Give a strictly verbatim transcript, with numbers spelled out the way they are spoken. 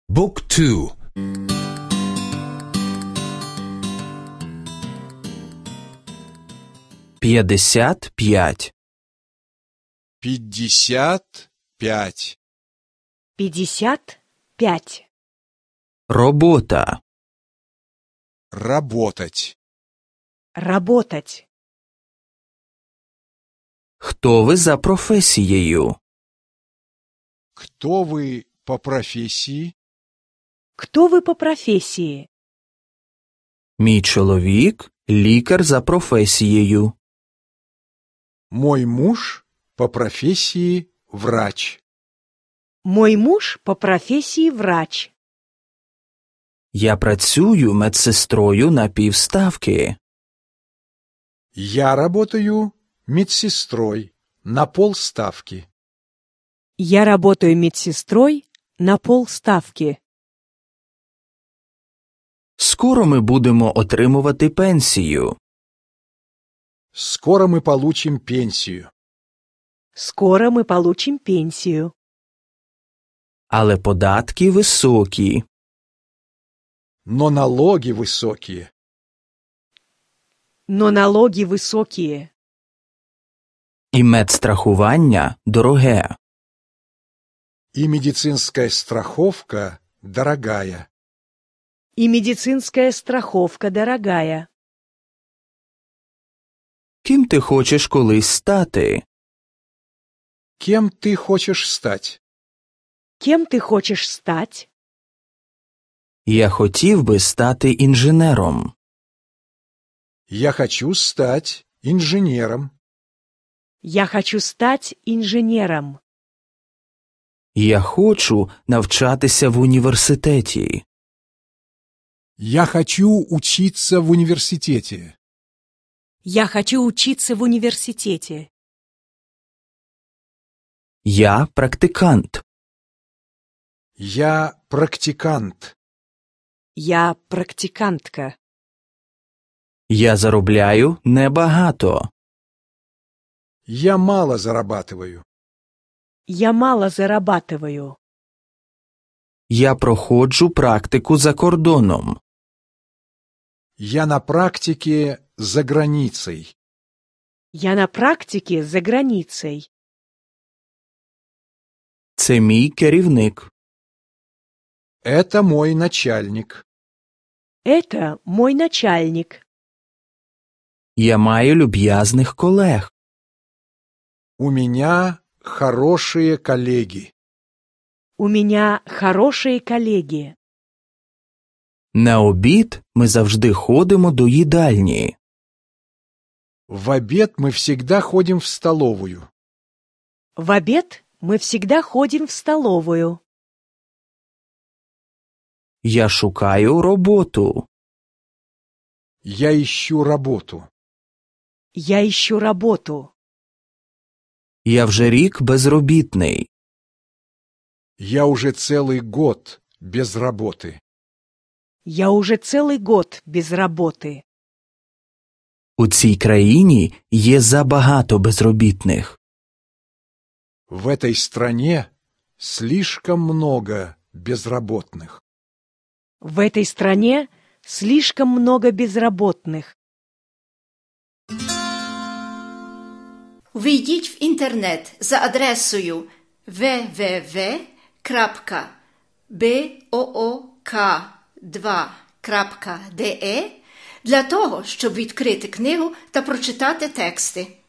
Book two. п'ятдесят п'ять. Пятьдесят пять. Пятьдесят пять. Робота. Работать. Работать. Хто ви за професією? Кто вы по профессии? Кто вы по профессии? Мій чоловік – лікар за професією. Мой муж по профессии врач. Мой муж по профессии врач. Я працюю медсестрою на півставки. Я работаю медсестрой на полставки. Я работаю медсестрой на полставки. Скоро ми будемо отримувати пенсію. Скоро мы получим пенсию. Скоро мы получим пенсию. Але податки високі. Но налоги высокие. Но налоги высокие. І медстрахування дороге. И медицинская страховка дорогая. И медицинская страховка дорогая. Ким ти хочеш колись стати? Кем ты хочешь стать? Кем ты хочешь стать? Я хотів би стати інженером. Я хочу стать инженером. Я хочу стать инженером. Я хочу навчатися в університеті. Я хочу учиться в университете. Я хочу учиться в университете. Я практикант. Я практикант. Я практикантка. Я заробляю небагато. Я мало зарабатываю. Я мало зарабатываю. Я проходжу практику за кордоном. Я на практике за границей. Я на практике за границей. Це мій керівник. Это мой начальник. Это мой начальник. Я маю люб'язних колег. У меня хорошие коллеги. У меня хорошие коллеги. На обід ми завжди ходимо до їдальні. В обед мы всегда ходим в столовую. В обед мы всегда ходим в столовую. Я шукаю роботу. Я ищу работу. Я ищу работу. Я вже рік безробітний. Я уже целый год без работы. Я уже целый год без работы. У цій країні є забагато безробітних. В этой стране слишком много безработных. В этой стране слишком много безработных. Ввійдіть в інтернет за адресою дабл ю дабл ю дабл ю крапка боок два крапка де для того, щоб відкрити книгу та прочитати тексти.